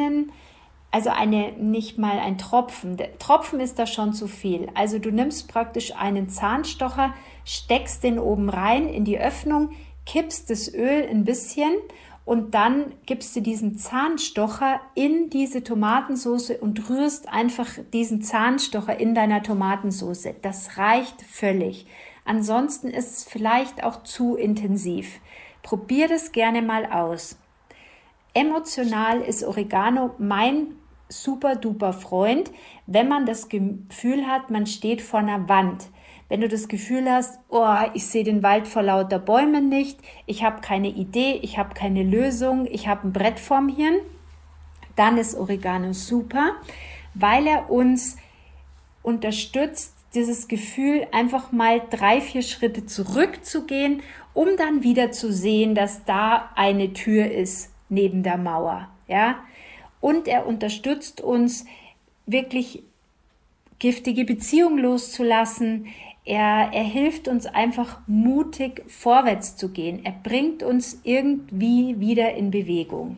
Speaker 2: nicht mal ein Tropfen. Der Tropfen ist da schon zu viel. Also du nimmst praktisch einen Zahnstocher, steckst den oben rein in die Öffnung, kippst das Öl ein bisschen und dann gibst du diesen Zahnstocher in diese Tomatensauce und rührst einfach diesen Zahnstocher in deiner Tomatensauce. Das reicht völlig. Ansonsten ist es vielleicht auch zu intensiv. Probier das gerne mal aus. Emotional ist Oregano mein super duper Freund, wenn man das Gefühl hat, man steht vor einer Wand. Wenn du das Gefühl hast, oh, ich sehe den Wald vor lauter Bäumen nicht, ich habe keine Idee, ich habe keine Lösung, ich habe ein Brett vorm Hirn, dann ist Oregano super, weil er uns unterstützt, dieses Gefühl, einfach mal 3-4 Schritte zurückzugehen, um dann wieder zu sehen, dass da eine Tür ist neben der Mauer. Ja? Und er unterstützt uns, wirklich giftige Beziehungen loszulassen. Er hilft uns einfach mutig vorwärts zu gehen. Er bringt uns irgendwie wieder in Bewegung.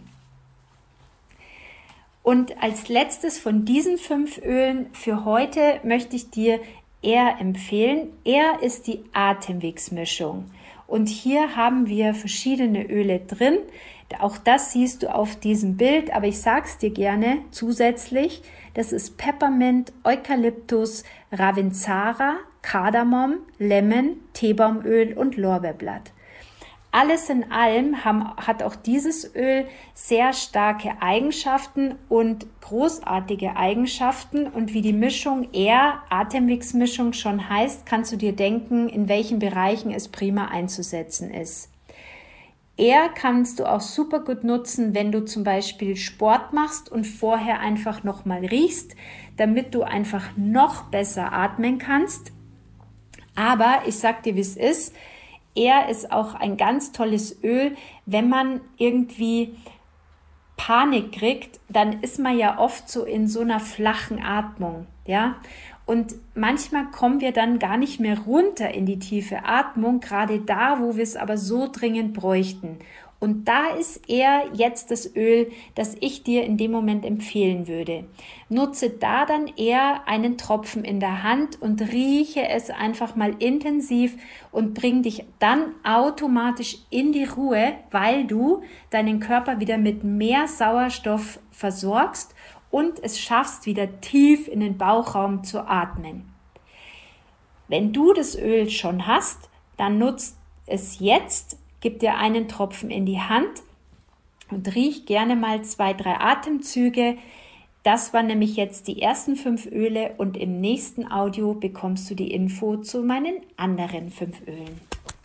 Speaker 2: Und als letztes von diesen 5 Ölen für heute möchte ich dir Air empfehlen. Air ist die Atemwegsmischung. Und hier haben wir verschiedene Öle drin. Auch das siehst du auf diesem Bild, aber ich sage es dir gerne zusätzlich. Das ist Peppermint, Eukalyptus, Ravensara, Kardamom, Lemon, Teebaumöl und Lorbeerblatt. Alles in allem hat auch dieses Öl sehr starke Eigenschaften und großartige Eigenschaften. Und wie die Mischung Atemwegsmischung schon heißt, kannst du dir denken, in welchen Bereichen es prima einzusetzen ist. Kannst du auch super gut nutzen, wenn du zum Beispiel Sport machst und vorher einfach nochmal riechst, damit du einfach noch besser atmen kannst. Aber ich sag dir, wie es ist. Ist auch ein ganz tolles Öl, wenn man irgendwie Panik kriegt, dann ist man ja oft so in so einer flachen Atmung, ja. Und manchmal kommen wir dann gar nicht mehr runter in die tiefe Atmung, gerade da, wo wir es aber so dringend bräuchten. Und da ist eher jetzt das Öl, das ich dir in dem Moment empfehlen würde. Nutze da dann eher einen Tropfen in der Hand und rieche es einfach mal intensiv und bring dich dann automatisch in die Ruhe, weil du deinen Körper wieder mit mehr Sauerstoff versorgst und es schaffst, wieder tief in den Bauchraum zu atmen. Wenn du das Öl schon hast, dann nutzt es jetzt. Gib dir einen Tropfen in die Hand und riech gerne mal 2, 3 Atemzüge. Das waren nämlich jetzt die ersten 5 Öle und im nächsten Audio bekommst du die Info zu meinen anderen 5 Ölen.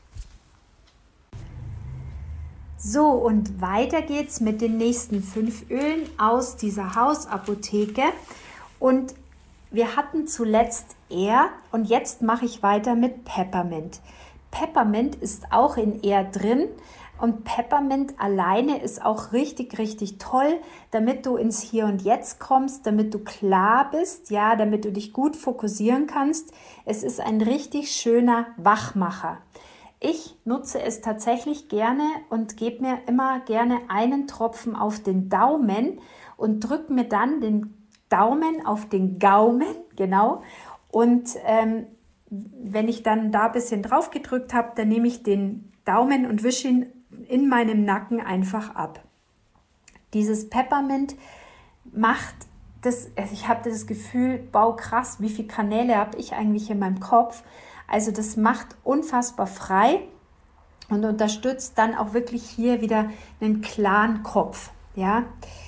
Speaker 2: So, und weiter geht's mit den nächsten 5 Ölen aus dieser Hausapotheke. Und wir hatten zuletzt und jetzt mache ich weiter mit Peppermint. Peppermint ist auch in drin und Peppermint alleine ist auch richtig, richtig toll, damit du ins Hier und Jetzt kommst, damit du klar bist, ja, damit du dich gut fokussieren kannst. Es ist ein richtig schöner Wachmacher. Ich nutze es tatsächlich gerne und gebe mir immer gerne einen Tropfen auf den Daumen und drücke mir dann den Daumen auf den Gaumen, genau, und wenn ich dann da ein bisschen drauf gedrückt habe, dann nehme ich den Daumen und wische ihn in meinem Nacken einfach ab. Dieses Peppermint macht das, also ich habe das Gefühl, krass, wie viele Kanäle habe ich eigentlich in meinem Kopf. Also das macht unfassbar frei und unterstützt dann auch wirklich hier wieder einen klaren Kopf. Ja?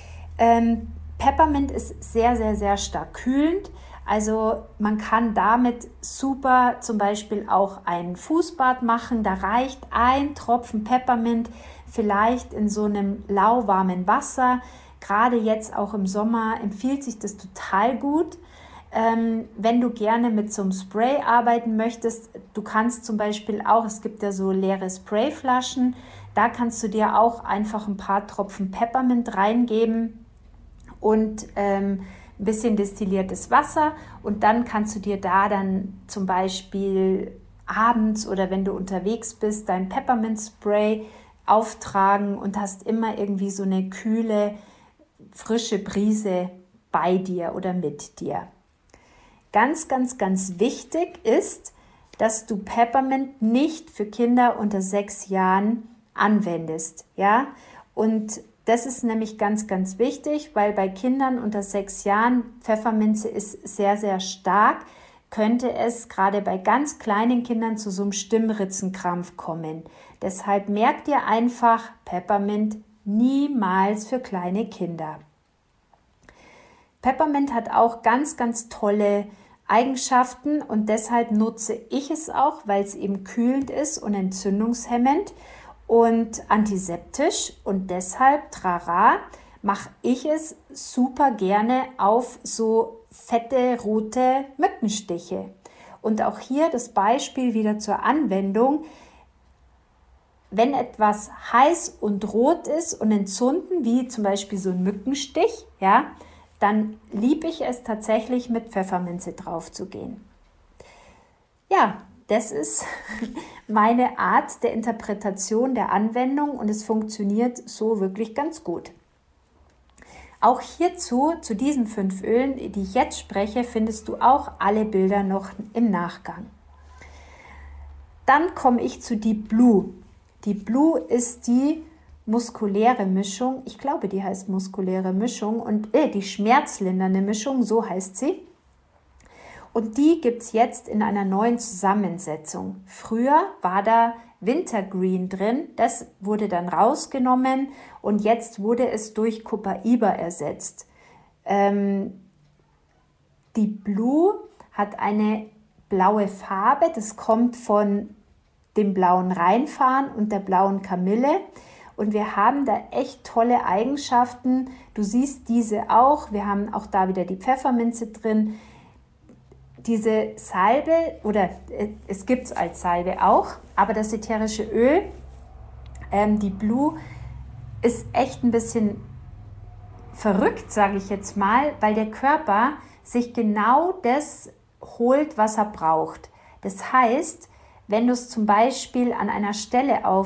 Speaker 2: Peppermint ist sehr, sehr, sehr stark kühlend. Also man kann damit super zum Beispiel auch ein Fußbad machen. Da reicht ein Tropfen Peppermint vielleicht in so einem lauwarmen Wasser. Gerade jetzt auch im Sommer empfiehlt sich das total gut. Wenn du gerne mit so einem Spray arbeiten möchtest, du kannst zum Beispiel auch, es gibt ja so leere Sprayflaschen, da kannst du dir auch einfach ein paar Tropfen Peppermint reingeben und ein bisschen destilliertes Wasser und dann kannst du dir da dann zum Beispiel abends oder wenn du unterwegs bist, dein Peppermint-Spray auftragen und hast immer irgendwie so eine kühle, frische Brise bei dir oder mit dir. Ganz, ganz, ganz wichtig ist, dass du Peppermint nicht für Kinder unter 6 Jahren anwendest, ja, und das ist nämlich ganz, ganz wichtig, weil bei Kindern unter 6 Jahren, Pfefferminze ist sehr, sehr stark, könnte es gerade bei ganz kleinen Kindern zu so einem Stimmritzenkrampf kommen. Deshalb merkt ihr einfach, Peppermint niemals für kleine Kinder. Peppermint hat auch ganz, ganz tolle Eigenschaften und deshalb nutze ich es auch, weil es eben kühlend ist und entzündungshemmend und antiseptisch und deshalb, trara, mache ich es super gerne auf so fette rote Mückenstiche. Und auch hier das Beispiel wieder zur Anwendung. Wenn etwas heiß und rot ist und entzünden, wie zum Beispiel so ein Mückenstich, ja, dann liebe ich es tatsächlich mit Pfefferminze drauf zu gehen. Ja, das ist meine Art der Interpretation der Anwendung und es funktioniert so wirklich ganz gut. Auch hierzu, zu diesen 5 Ölen, die ich jetzt spreche, findest du auch alle Bilder noch im Nachgang. Dann komme ich zu Deep Blue. Deep Blue ist die muskuläre Mischung, ich glaube, die heißt muskuläre Mischung und die schmerzlindernde Mischung, so heißt sie. Und die gibt es jetzt in einer neuen Zusammensetzung. Früher war da Wintergreen drin, das wurde dann rausgenommen und jetzt wurde es durch Copaiba ersetzt. Die Blue hat eine blaue Farbe, das kommt von dem blauen Rheinfarn und der blauen Kamille. Und wir haben da echt tolle Eigenschaften. Du siehst diese auch. Wir haben auch da wieder die Pfefferminze drin. Diese Salbe, oder es gibt es als Salbe auch, aber das ätherische Öl, die Blue, ist echt ein bisschen verrückt, sage ich jetzt mal, weil der Körper sich genau das holt, was er braucht. Das heißt, wenn du es zum Beispiel an einer Stelle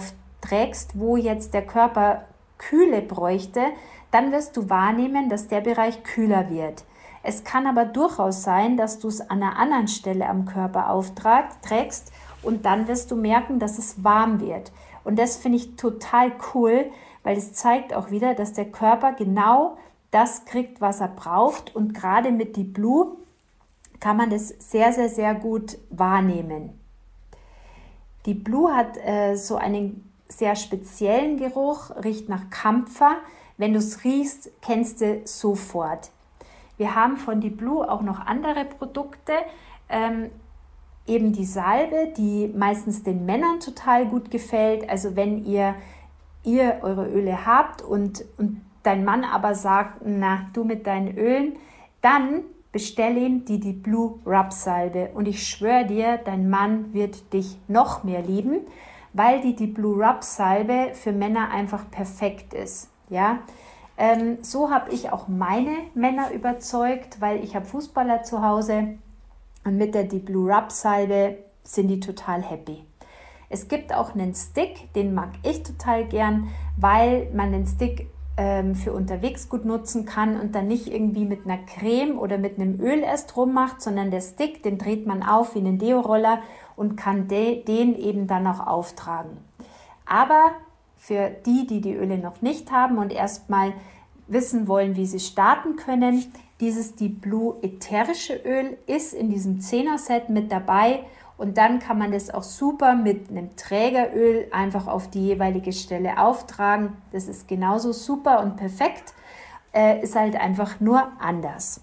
Speaker 2: trägst, wo jetzt der Körper Kühle bräuchte, dann wirst du wahrnehmen, dass der Bereich kühler wird. Es kann aber durchaus sein, dass du es an einer anderen Stelle am Körper aufträgst und dann wirst du merken, dass es warm wird. Und das finde ich total cool, weil es zeigt auch wieder, dass der Körper genau das kriegt, was er braucht. Und gerade mit Deep Blue kann man das sehr, sehr, sehr gut wahrnehmen. Deep Blue hat so einen sehr speziellen Geruch, riecht nach Kampfer. Wenn du es riechst, kennst du sofort. Wir haben von Deep Blue auch noch andere Produkte, eben die Salbe, die meistens den Männern total gut gefällt. Also wenn ihr eure Öle habt und dein Mann aber sagt, na, du mit deinen Ölen, dann bestell ihm die Deep Blue Rub Salbe und ich schwöre dir, dein Mann wird dich noch mehr lieben, weil die Deep Blue Rub Salbe für Männer einfach perfekt ist. Ja? So habe ich auch meine Männer überzeugt, weil ich habe Fußballer zu Hause und mit der Deep Blue Rub Salbe sind die total happy. Es gibt auch einen Stick, den mag ich total gern, weil man den Stick für unterwegs gut nutzen kann und dann nicht irgendwie mit einer Creme oder mit einem Öl erst rummacht, sondern der Stick, den dreht man auf wie einen Deo-Roller und kann den eben dann auch auftragen. Aber für die Öle noch nicht haben und erstmal wissen wollen, wie sie starten können, dieses Deep Blue ätherische Öl ist in diesem 10er-Set mit dabei und dann kann man das auch super mit einem Trägeröl einfach auf die jeweilige Stelle auftragen. Das ist genauso super und perfekt, ist halt einfach nur anders.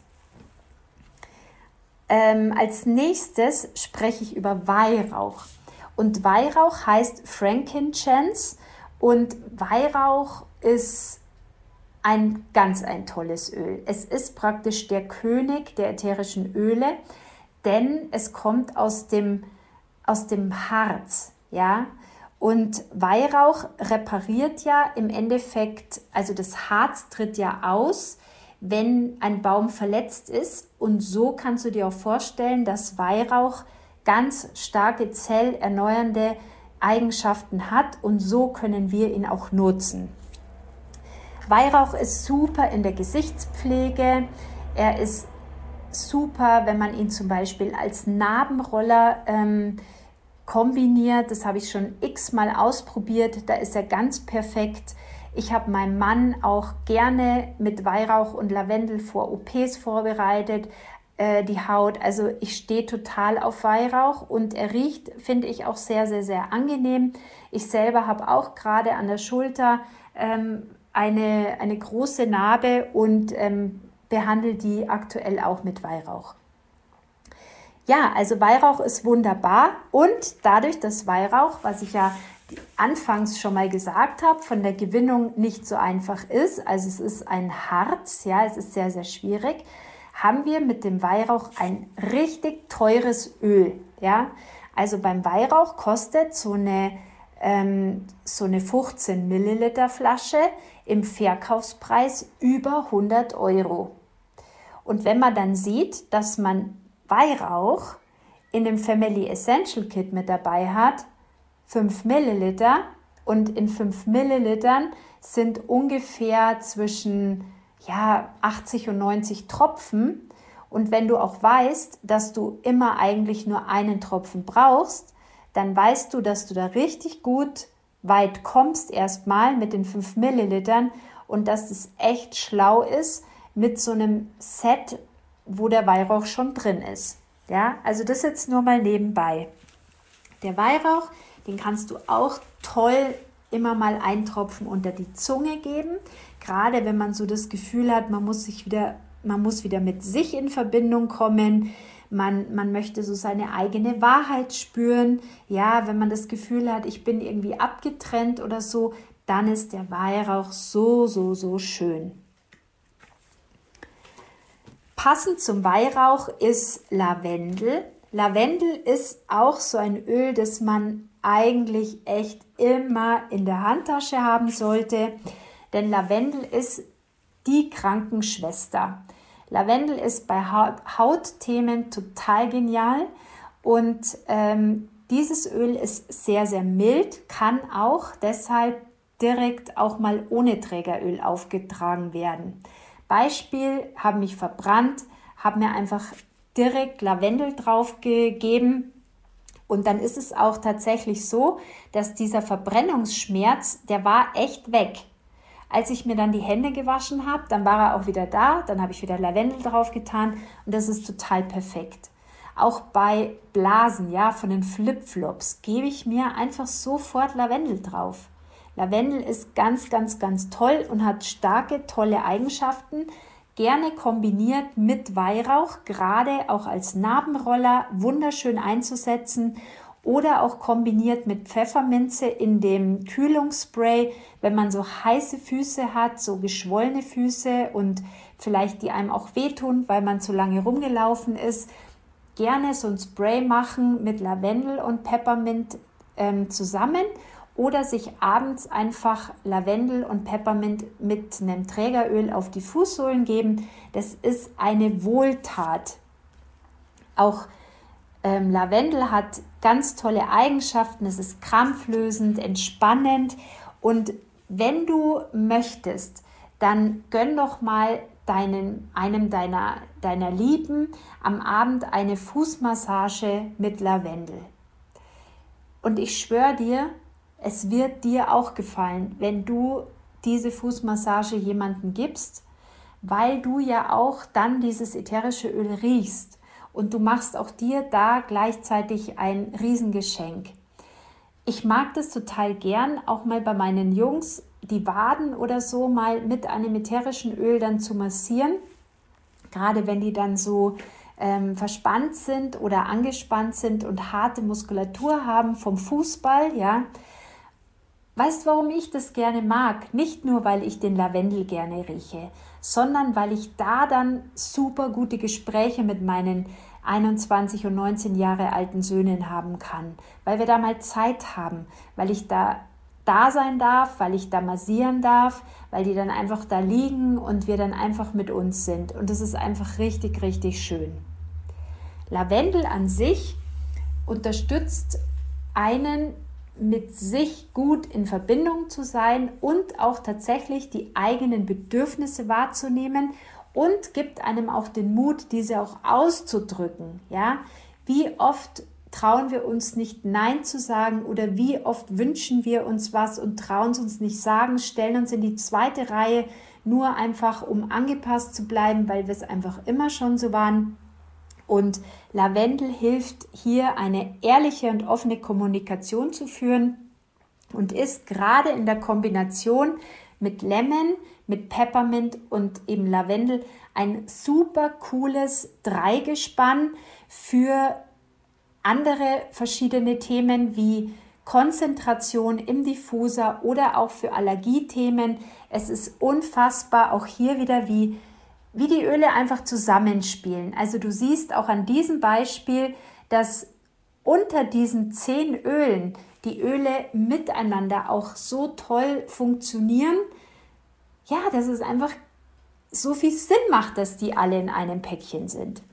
Speaker 2: Als nächstes spreche ich über Weihrauch. Und Weihrauch heißt Frankincense und Weihrauch ist ein ganz tolles Öl. Es ist praktisch der König der ätherischen Öle, denn es kommt aus dem Harz, ja. Und Weihrauch repariert ja im Endeffekt, also das Harz tritt ja aus, wenn ein Baum verletzt ist. Und so kannst du dir auch vorstellen, dass Weihrauch ganz starke zellerneuernde Eigenschaften hat und so können wir ihn auch nutzen. Weihrauch ist super in der Gesichtspflege. Er ist super, wenn man ihn zum Beispiel als Narbenroller kombiniert. Das habe ich schon x-mal ausprobiert. Da ist er ganz perfekt. Ich habe meinen Mann auch gerne mit Weihrauch und Lavendel vor OPs vorbereitet, die Haut. Also ich stehe total auf Weihrauch und er riecht, finde ich, auch sehr, sehr, sehr angenehm. Ich selber habe auch gerade an der Schulter eine große Narbe und behandle die aktuell auch mit Weihrauch. Ja, also Weihrauch ist wunderbar und dadurch, dass Weihrauch, was ich ja anfangs schon mal gesagt habe, von der Gewinnung nicht so einfach ist, also es ist ein Harz, ja, es ist sehr, sehr schwierig, haben wir mit dem Weihrauch ein richtig teures Öl, ja. Also beim Weihrauch kostet so eine 15 Milliliter Flasche im Verkaufspreis über 100 Euro. Und wenn man dann sieht, dass man Weihrauch in dem Family Essential Kit mit dabei hat, 5 Milliliter und in 5 Millilitern sind ungefähr zwischen 80 und 90 Tropfen. Und wenn du auch weißt, dass du immer eigentlich nur einen Tropfen brauchst, dann weißt du, dass du da richtig gut weit kommst erstmal mit den 5 Millilitern und dass es echt schlau ist mit so einem Set, wo der Weihrauch schon drin ist. Ja, also das jetzt nur mal nebenbei. Der Weihrauch, den kannst du auch toll immer mal einen Tropfen unter die Zunge geben. Gerade wenn man so das Gefühl hat, man muss wieder mit sich in Verbindung kommen. Man möchte so seine eigene Wahrheit spüren. Ja, wenn man das Gefühl hat, ich bin irgendwie abgetrennt oder so, dann ist der Weihrauch so, so, so schön. Passend zum Weihrauch ist Lavendel. Lavendel ist auch so ein Öl, das man eigentlich echt immer in der Handtasche haben sollte, denn Lavendel ist die Krankenschwester. Lavendel ist bei Hautthemen total genial und Dieses Öl ist sehr, sehr mild, kann auch deshalb direkt auch mal ohne Trägeröl aufgetragen werden. Beispiel, habe mich verbrannt, habe mir einfach direkt Lavendel drauf gegeben und dann ist es auch tatsächlich so, dass dieser Verbrennungsschmerz, der war echt weg. Als ich mir dann die Hände gewaschen habe, dann war er auch wieder da, dann habe ich wieder Lavendel drauf getan und das ist total perfekt. Auch bei Blasen, ja, von den Flipflops gebe ich mir einfach sofort Lavendel drauf. Lavendel ist ganz, ganz, ganz toll und hat starke, tolle Eigenschaften. Gerne kombiniert mit Weihrauch, gerade auch als Narbenroller, wunderschön einzusetzen oder auch kombiniert mit Pfefferminze in dem Kühlungsspray, wenn man so heiße Füße hat, so geschwollene Füße und vielleicht die einem auch wehtun, weil man zu lange rumgelaufen ist. Gerne so ein Spray machen mit Lavendel und Peppermint zusammen oder sich abends einfach Lavendel und Peppermint mit einem Trägeröl auf die Fußsohlen geben. Das ist eine Wohltat. Auch Lavendel hat ganz tolle Eigenschaften. Es ist krampflösend, entspannend und wenn du möchtest, dann gönn doch mal einem deiner Lieben am Abend eine Fußmassage mit Lavendel. Und ich schwöre dir, es wird dir auch gefallen, wenn du diese Fußmassage jemandem gibst, weil du ja auch dann dieses ätherische Öl riechst und du machst auch dir da gleichzeitig ein Riesengeschenk. Ich mag das total gern, auch mal bei meinen Jungs die Waden oder so mal mit einem ätherischen Öl dann zu massieren, gerade wenn die dann so verspannt sind oder angespannt sind und harte Muskulatur haben vom Fußball, ja. Weißt du, warum ich das gerne mag? Nicht nur, weil ich den Lavendel gerne rieche, sondern weil ich da dann super gute Gespräche mit meinen 21 und 19 Jahre alten Söhnen haben kann, weil wir da mal Zeit haben, weil ich da sein darf, weil ich da massieren darf, weil die dann einfach da liegen und wir dann einfach mit uns sind. Und das ist einfach richtig, richtig schön. Lavendel an sich unterstützt einen, mit sich gut in Verbindung zu sein und auch tatsächlich die eigenen Bedürfnisse wahrzunehmen und gibt einem auch den Mut, diese auch auszudrücken. Ja? Wie oft trauen wir uns nicht Nein zu sagen oder wie oft wünschen wir uns was und trauen es uns nicht sagen, stellen uns in die zweite Reihe, nur einfach um angepasst zu bleiben, weil wir es einfach immer schon so waren. Und Lavendel hilft hier, eine ehrliche und offene Kommunikation zu führen und ist gerade in der Kombination mit Lemon, mit Peppermint und eben Lavendel ein super cooles Dreigespann für andere verschiedene Themen wie Konzentration im Diffuser oder auch für Allergiethemen. Es ist unfassbar, auch hier wieder wie die Öle einfach zusammenspielen. Also du siehst auch an diesem Beispiel, dass unter diesen 10 Ölen die Öle miteinander auch so toll funktionieren, ja, dass es einfach so viel Sinn macht, dass die alle in einem Päckchen sind.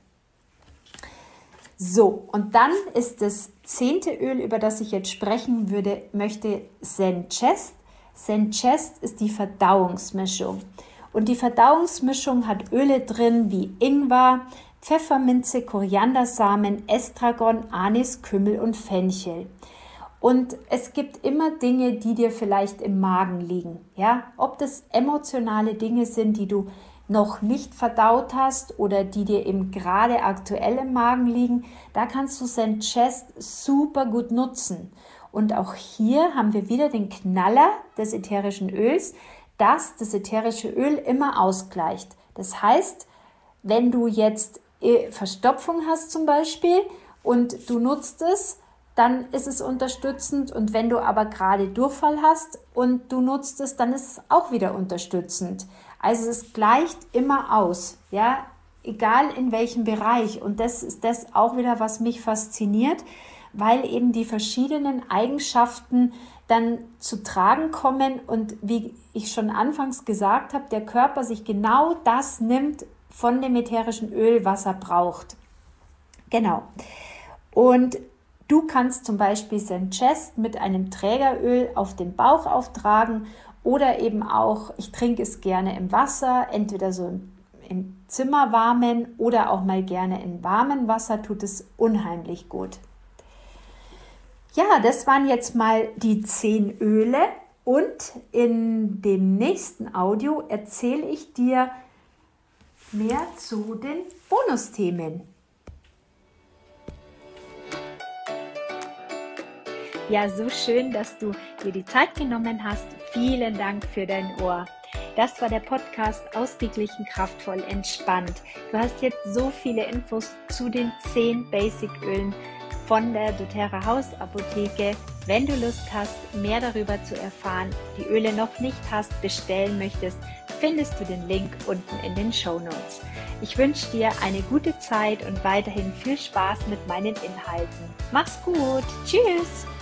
Speaker 2: So, und dann ist das 10. Öl, über das ich jetzt sprechen möchte, Zen Chest. Zen Chest ist die Verdauungsmischung. Und die Verdauungsmischung hat Öle drin wie Ingwer, Pfefferminze, Koriandersamen, Estragon, Anis, Kümmel und Fenchel. Und es gibt immer Dinge, die dir vielleicht im Magen liegen. Ja? Ob das emotionale Dinge sind, die du noch nicht verdaut hast oder die dir eben gerade aktuell im Magen liegen, da kannst du Zen Chest super gut nutzen. Und auch hier haben wir wieder den Knaller des ätherischen Öls, das ätherische Öl immer ausgleicht. Das heißt, wenn du jetzt Verstopfung hast zum Beispiel und du nutzt es, dann ist es unterstützend, und wenn du aber gerade Durchfall hast und du nutzt es, dann ist es auch wieder unterstützend. Also es gleicht immer aus, ja, egal in welchem Bereich, und das ist das auch wieder, was mich fasziniert, weil eben die verschiedenen Eigenschaften dann zu tragen kommen und wie ich schon anfangs gesagt habe, der Körper sich genau das nimmt von dem ätherischen Öl, was er braucht. Genau. Und Du kannst zum Beispiel Zen Chest mit einem Trägeröl auf den Bauch auftragen oder eben auch, ich trinke es gerne im Wasser, entweder so im Zimmer warmen oder auch mal gerne in warmem Wasser, tut es unheimlich gut. Ja, das waren jetzt mal die 10 Öle und in dem nächsten Audio erzähle ich dir mehr zu den Bonusthemen.
Speaker 1: Ja, so schön, dass du dir die Zeit genommen hast. Vielen Dank für dein Ohr. Das war der Podcast Ausgeglichen, kraftvoll, entspannt. Du hast jetzt so viele Infos zu den 10 Basic-Ölen von der doTERRA Hausapotheke. Wenn du Lust hast, mehr darüber zu erfahren, die Öle noch nicht hast, bestellen möchtest, findest du den Link unten in den Shownotes. Ich wünsche dir eine gute Zeit und weiterhin viel Spaß mit meinen Inhalten. Mach's gut. Tschüss.